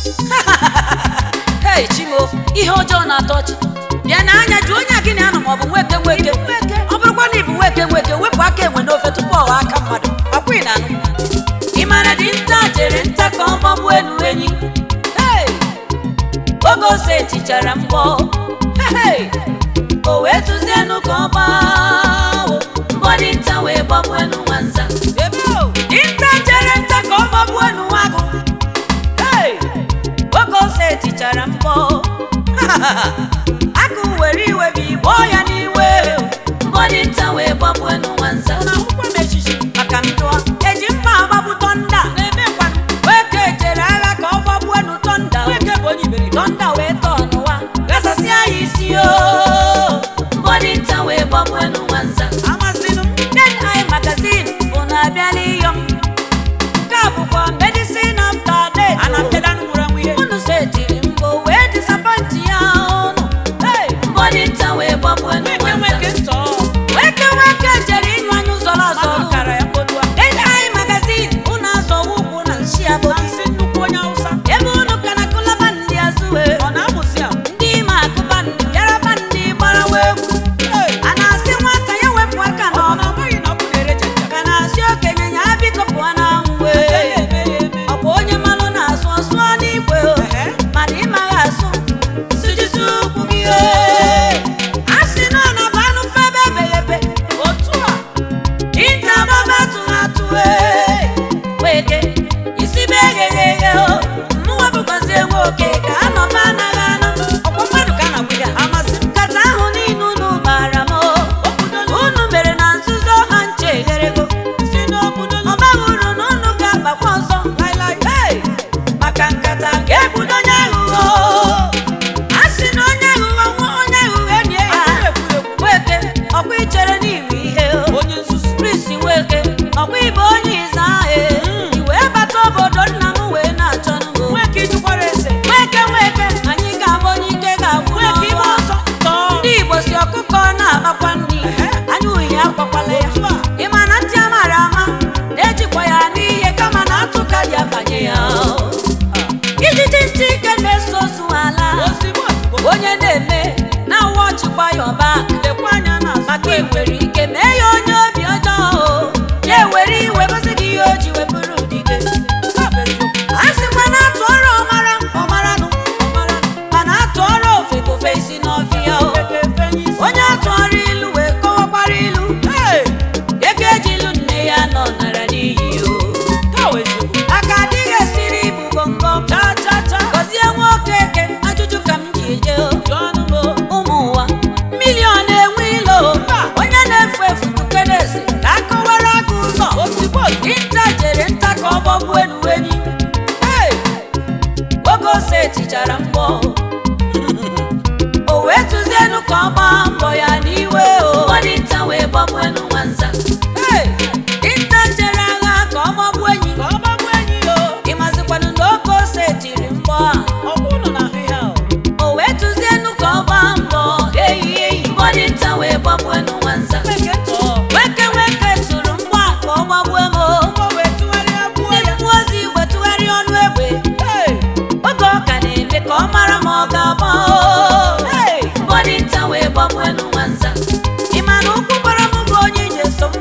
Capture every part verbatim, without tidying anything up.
Hey chimo, ihe ọjọọ na-atọchi. Bịa na anya jụ onye gị na anọ ma ọ bụ nweke nweke. Ọ bụrụkwa na ịbụ nweke nweke, wepụ aka enwe n'ofe tupu ọwa aka mmadụ. Ọkwa ị na-anụ. Ị mara dị nta jere nta ka ọ gbagbuo enu enyi. Hey! Ogo ose tichara mbọ. Hey! O wee tụzienụ ka ọ gbaa. Mbọ dị nta wee gbagbuo enu nwanza. Dị nta jere nta ka ọ gbagbuo enu nwagụ. Hey! Ogo ose tichara mbọ. Akụ were iwe bụ igbo ya n'iwe. Mbọ dị nta wee gbagbuo enu nwanza. Maka ndụọ eji mma agbagbu tọnda. Weke jere agha ka ọ gbagbuo enu tọnda. Tọnda wee tọọ n'ụwa gasasịa ya isi o. Mbọ dị nta wee gbagbuo enu nwanza. Den Eye magazine bụ na-abịala iyo m. Nke a bụkwa medicine after death. Unu setiri mbọ wee disappoint ya ọnụ. Mbọ dị nta wee gbagbuo enu nwanza. Weke weke jere ịnyụ anyụ zọrọ azọrọ. Den Eye magazine unu azọwa ụkwụ na nshi abodi. Ebe unu ka na kụlaba ndị azụwe. Ndị ime akụba ndị bịaraba ndị gbarawa egwu. A na-asị nwata ya wepụ aka n'ọnụ. Ka na-asị okenye ya biko pụọ n'anwụ. Ọ bụ onye malụ na-asụ ọsụọ n'igwe. Mana ịmaghị asụ sụjisi ukwu gị. A sị na ọ nọbụ anụ febe ebeghebe. Dinta gbaba atụghị atụ. Weke isi be eghegheghe o. Mụnwa bụkwazie nwoke ka anọba anaghị anọ. Ọkwa mmadụ ka a na-agwụ ya. Nkata ahụ niile unu gbara m. Unu mere na nzuzo ha nche egherego. Ọ baghị uru na unu ga-agbakwa ọzọ. Hey! Maka nkata ga-ebudo onye aghụghọ. A sị na onye aghụghọ nwa onye aghụghọ enyi ya. Weke ọkwa ichere n'iwu ihe o. Chris Weke ọkwa ibe onye ịza ahụ. I wee bata obodo nna m wee na-achọ n'ugbo. Weke weke anyị ga-abụ onye ike ga-agwụ n'ọnụ. Ndị Igbo si ọkụkọ na-agbakwa nri. Anya uhie akwakwala ya. Ị ma na ntị amara ama na-ejikwa ya n'ihe kama na atụ ka dị abanye ya. Ijiji ntị ike na-eso ozu ala. Onye na-eme na-awụ ọchịkwa ya ọba. Maka i nwere ike mee ya onye obi ọjọọ. Ya ewere iwe gosi gị ihe o ji wepụrụ di gị. A sịkwa na atụ ọrụ ọmara ọmaranụ. Mana atụ ọrụ ofe ka ofe isi n'ọfịa o. Onye atụ ọrụ ilu wee kọwakwara ilu. Ego eji ilu nne ya nọ nara n'iyi o. Aka adịghị esiri ibu bongo. Gọzie nwoke eke ajụjụ ka m ji eje o. Ụmụ ụwa milion enwe ilo. Onye na-efu efu tukeresi ka akọwara aka ụzọ. Dinta jere nta ka ọ gbagbuo enu enyi. Oge ose tichara mbọ. O wee tụzienụ ka ọ gbaa mbọ ya n'iwe o. Mbọ dinta wee gbagbuo enu nwanza. Dinta jere agha ka ọ gbagbuo enyi. Ị mazikwanụ na oge ose tiri mbọ a. O wee tụzienụ ka ọ gbaa mbọ. Eyi eyi mbọ dinta wee gbagbuo enu nwanza. Weke weke tụrụ mgbọ a ka ọ gbagbuo m o. Ndị mmụọ ozi wetụgharị ọnụ egbe. Oge ọ ka na-eme ka ọ mara ma ọ ga-agba o. Mbọ dinta wee gbagbuo enu nwanza. Ị ma na ụkwụ gbara m bụ onye ije so m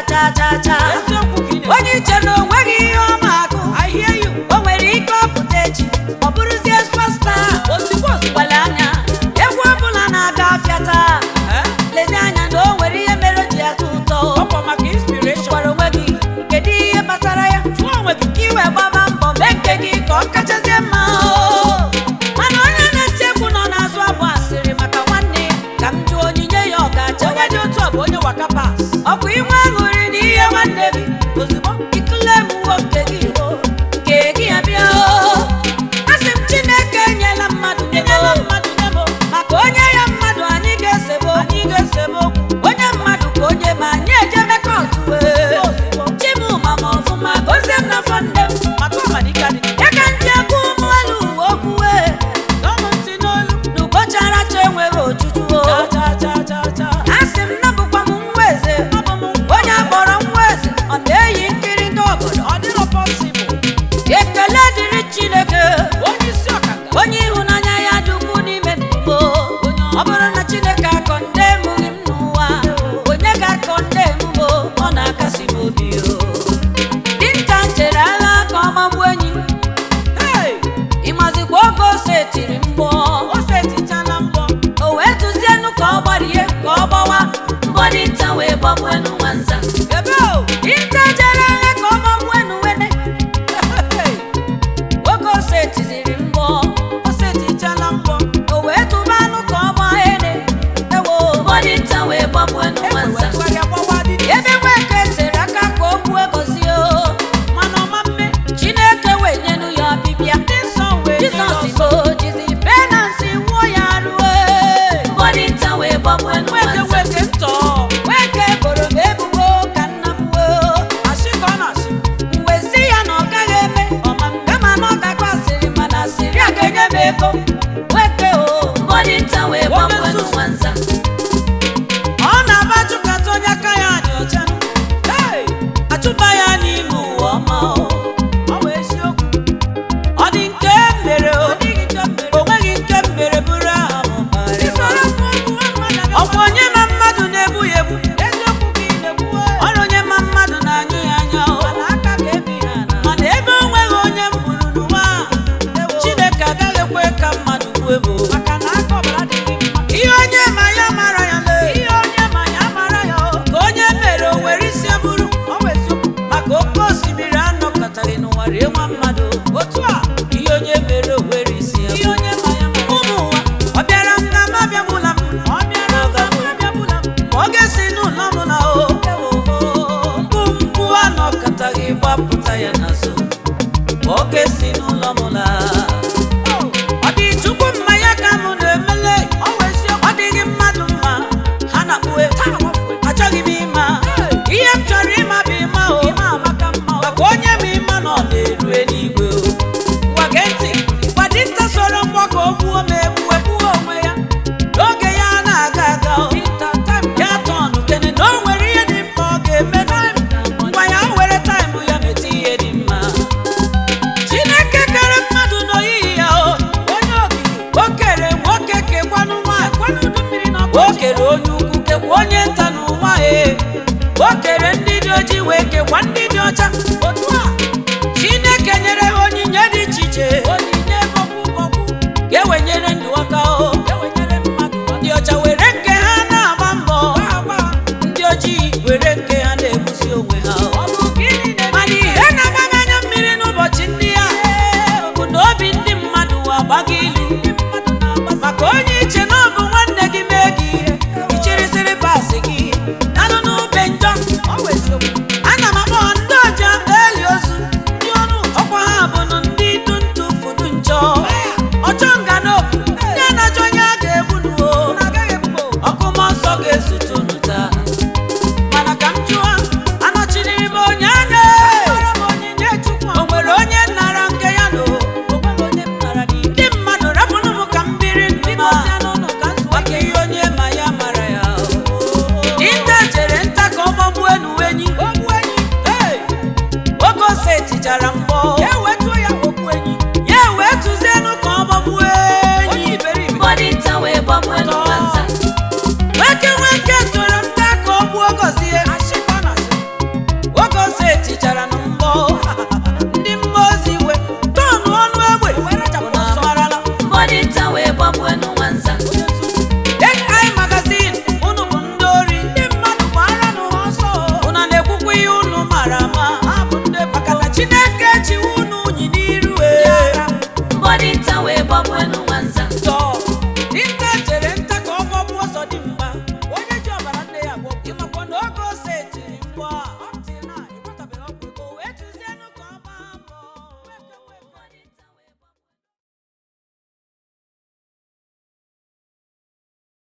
cha cha cha onye iche na onweghị ihe ọma akụ o nwere ike ọpụta echi ọ bụrụzie superstar ozugbo ozugbo anya egwu ọbụla na-aga afịa taa lezi anya na o nwere ihe mere ji atụ ụtọ gwara onwe gị kedu ihe kpatara ya ka iwe gbaba mbọ mee nke gị ka ọ kachazie mma mana onye na-eti egwu nọ n'azụ abụ asịrị maka nwanne ka m jụọ onyinye ya ọ ga-acha onye dị otu ọ bụ onye waka pas ọ bụ inwe aṅụrị na ihe nwanne gị ozugbo ikule m uwe nke gị nke gị abịa asị m Chineke enyela mmadụ nyela mmadụ nebo maka onye ya mmadụ anyị ga-esebe anyị ga-esebe onye mmadụ ka onye ma anyị ejebe kọtụ chimụma ma ọfụma gozie m na fọnde ya ka ndị egwu ụmụ elu uwe okwuwe n'ụbọchị aracha enweghị ojuju asị m na bụkwa m nwa eze onye akpọrọ nwa eze ọ na-eyi nkiri ndị obodo ekele dịrị Chineke onye ịhụnanya ya dị ukwuu n'ime ndụ ọ bụrụ na Chineke akọ ndị emughị m n'ụwa onye ga-akọ ndị emume ọ na-akasị m obi dinta chere agha ka ọ magbuo enyi ịmazikwa oge ose tiri mgbọ o wee tụzienụ ka ọ gbarie ka ọ gbawa mbọ dinta wee gbagbuenu nwanza dinta chere agha ka ọ gbagbuenu wene oge ose tiziri mgbọ o wee tụba anụ ka ọ gbaa ene ewo mbọ dinta wee gbagbuenu nwanza ebe nweke tere aka ka o gbuo gozie Chineke wee nyenu ya ọbịbịa Jizọs Igbo jizi penansi nwụọ ya ruo mbọ dinta wee gbagbuenu nwanza nweke boro m ebubo ka nna m wezi ya na ọ gaghị eme kama na ọ gakwa asịrị mana asịrị a ga-enye m ego nweke o mbọ dinta wee gbagbuenu nwanza ọ na-abachụkata onye aka ya dị ọcha achụba ya n'ime ụwa ọma ọ dị nke mere o nweghị nke mere bụrụ aha ọ bụ onye ma mmadụ na-egbu ya egbu ọrụ onye ma mmadụ na-anyụ ya anya mana ebe o nweghị onye m gburu n'ụwa Chineke agaghị ekwe ka mmadụ gbuo ebo ihe onye ma ya mara ya ka onye mere o were isi eburu maka oke osimiri anọkọtaghị n'ụwa rie nwa mmadụ otu a ihe onye mere o were isi eburu ụmụ ụwa ọ bịara m na ma bịagbula m ma ọ ga-esi n'ụlọ m na o mkpu mkpu anọkọtaghị gbapụta ya n'azụ ma ọ ga-esi n'ụlọ m na ọ dị Chukwu mma ya ka m na-emele ọ dịghị mmadụ mma ha na-akpụwe achọghị m ịma ihe m chọrọ ịma bụ ịma o maka onye m ịma na ọ na-eru eluigwe gwa gee ntị gwa dinta soro mgbakọ o gbuo m egbuo egbuo onwe ya n'oge ya na-aga aga ya tọnụ kene na o nwere ihe dị mma ọ ga-eme ngwa ya were taịmụ ya meti ihe dị mma Chineke kere mmadụ n'oyiyi ya o kere nwoke kekwanụ nwaanyị o kere onye ukwu kekwa onye nta n'ụwa o kere ndị dị ojii wee kekwa ndị dị ọcha otu